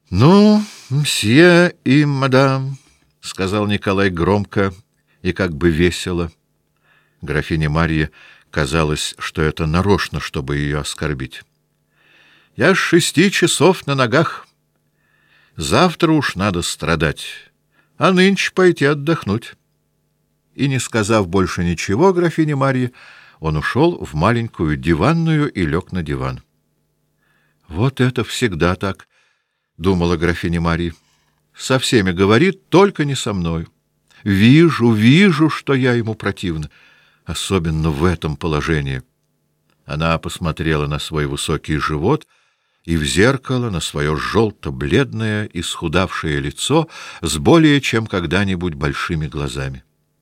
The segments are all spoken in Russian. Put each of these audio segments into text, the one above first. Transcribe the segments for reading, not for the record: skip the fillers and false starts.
— Ну, мсье и мадам, — сказал Николай громко и как бы весело. Графине Марье казалось, что это нарочно, чтобы ее оскорбить. — Я с 6 часов на ногах. Завтра уж надо страдать, а нынче пойти отдохнуть. И, не сказав больше ничего графине Марье, он ушел в маленькую диванную и лег на диван. — Вот это всегда так, — думала графиня Марья. — Со всеми говорит, только не со мною. Вижу, что я ему противна, особенно в этом положении. Она посмотрела на свой высокий живот и в зеркало на свое желто-бледное, исхудавшее лицо с более чем когда-нибудь большими глазами.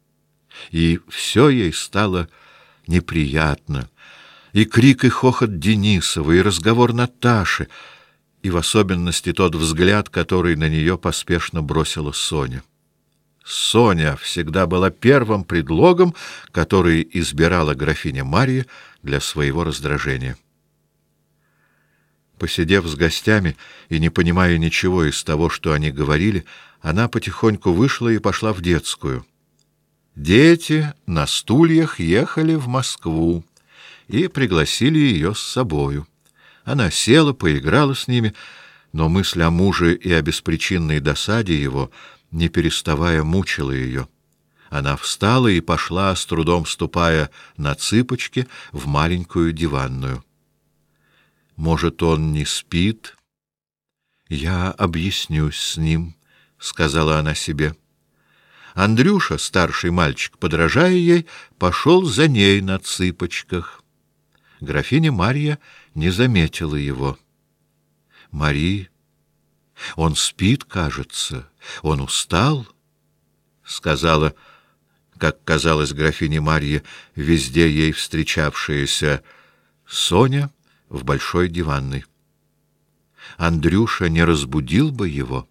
И все ей стало неприятно. И крик и хохот Денисова, и разговор Наташи, и в особенности тот взгляд, который на нее поспешно бросила Соня. Соня всегда была первым предлогом, который избирала графиня Марья для своего раздражения. Посидев с гостями и не понимая ничего из того, что они говорили, она потихоньку вышла и пошла в детскую. Дети на стульях ехали в Москву и пригласили ее с собою. Она села, поиграла с ними, но мысль о муже и о беспричинной досаде его, не переставая, мучила ее. Она встала и пошла, с трудом ступая на цыпочки, в маленькую диванную. «Может, он не спит? Я объяснюсь с ним», — сказала она себе. Андрюша, старший мальчик, подражая ей, пошел за ней на цыпочках. Графиня Марья не заметила его. — Мари, он спит, кажется, он устал, — сказала, как казалось графине Марье, везде ей встречавшаяся Соня в большой диванной. Андрюша не разбудил бы его.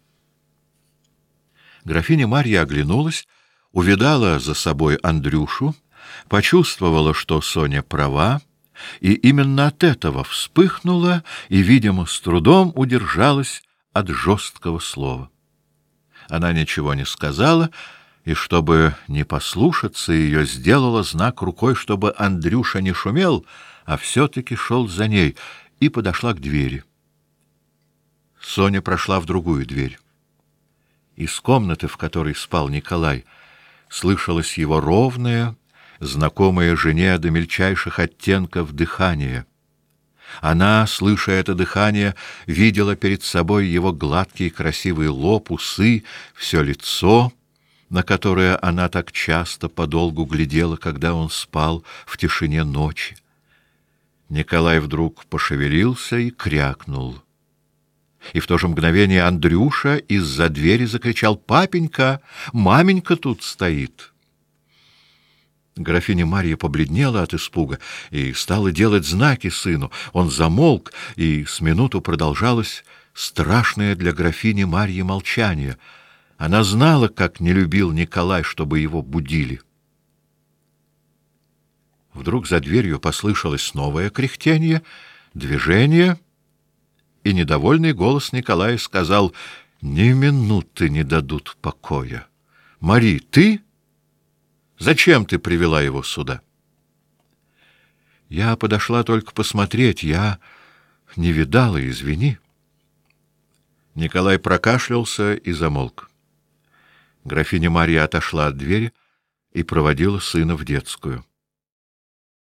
Графиня Марья оглянулась, увидала за собой Андрюшу, почувствовала, что Соня права, и именно от этого вспыхнула и, видимо, с трудом удержалась от жесткого слова. Она ничего не сказала, и, чтобы не послушаться ее, сделала знак рукой, чтобы Андрюша не шумел, а все-таки шел за ней, и подошла к двери. Соня прошла в другую дверь. Из комнаты, в которой спал Николай, слышалось его ровное, знакомое жене до мельчайших оттенков дыхание. Она, слыша это дыхание, видела перед собой его гладкий красивый лоб, усы, все лицо, на которое она так часто подолгу глядела, когда он спал в тишине ночи. Николай вдруг пошевелился и крякнул. И в то же мгновение Андрюша из-за двери закричал: «Папенька, маменька тут стоит!» Графиня Марья побледнела от испуга и стала делать знаки сыну. Он замолк, и с минуту продолжалось страшное для графини Марьи молчание. Она знала, как не любил Николай, чтобы его будили. Вдруг за дверью послышалось новое кряхтение, движение, и недовольный голос Николая сказал: «Ни минуты не дадут покоя. Мари, ты? Зачем ты привела его сюда?» «Я подошла только посмотреть, я не видала, извини». Николай прокашлялся и замолк. Графиня Марья отошла от двери и проводила сына в детскую.